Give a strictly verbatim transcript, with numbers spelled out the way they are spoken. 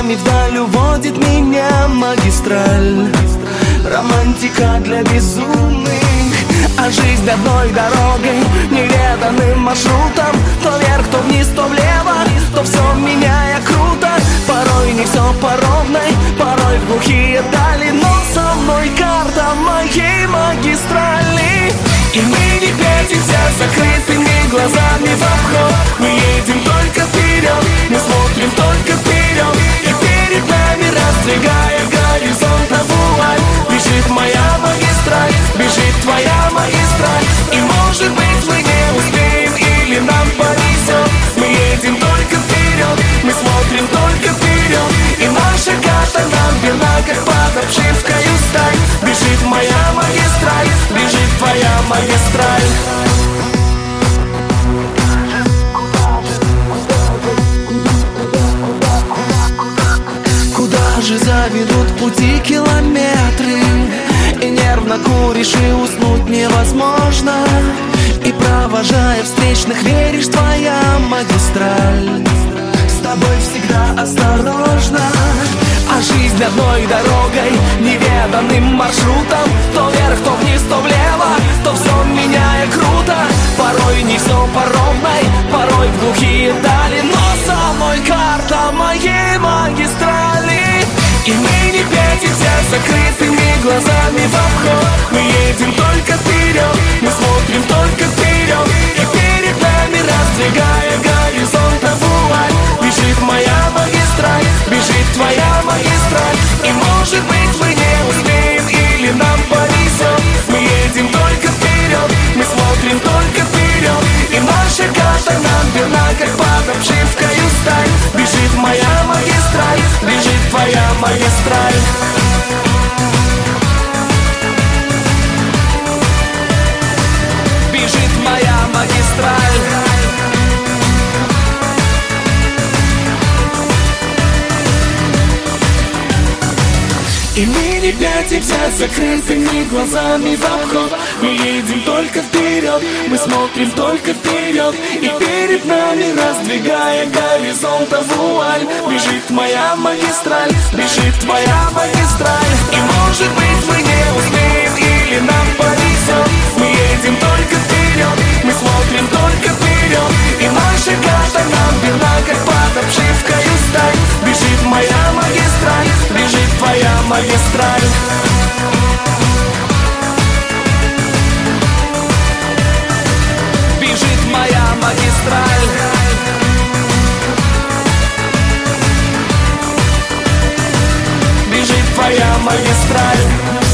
глазами вдаль уводит меня магистраль. Романтика для безумных, а жизнь одной дорогой, неведанным маршрутом. То вверх, то вниз, то влево, то все меняя круто. Порой не все по ровной, порой в глухие дали, но со мной карта моей магистрали. И мы не пятимся закрытыми глазами в обход. Мы едем только вперед, мы смотрим только вперед. И перед нами, раздвигая горизонт вуаль, бежит моя магистраль, бежит твоя магистраль. И может быть мы не успеем или нам повезет. Мы едем только вперед, мы смотрим только вперед. И наша карта нам верна, как под обшивкою сталь. Бежит моя магистраль, бежит твоя магистраль. Куда же заведут пути километры? И нервно куришь, и уснуть невозможно. И провожая встречных, веришь, твоя магистраль. С тобой всегда осторожно. А жизнь одной дорогой, неведанным маршрутом. То вверх, то вниз, то влево, то все меняя круто. Порой не все по ровной, порой в глухие дали, но со мной карта моей магистрали. И мы не пятимся закрытыми глазами в обход. Мы едем только вперед, мы смотрим только вперед. И перед нами, раздвигая горизонт вуаль, бежит моя магистраль, бежит твоя магистраль. И может быть мы не успеем или нам повезет. Мы едем только вперед, мы смотрим только вперед. И наша карта нам верна, как под обшивкою сталь. Бежит моя магистраль, бежит твоя магистраль. Бежит моя магистраль. И мы не пятимся закрытыми глазами в обход. Мы едем только вперед, мы смотрим только вперед. И перед нами, раздвигая горизонт вуаль, бежит моя магистраль, бежит твоя магистраль. И может быть мы не успеем или нам повезет. Мы едем только вперед, мы смотрим только вперед. И наша карта нам верна, как под обшивкою сталь. Бежит моя магистраль, бежит твоя магистраль. Бежит моя магистраль. Бежит твоя магистраль.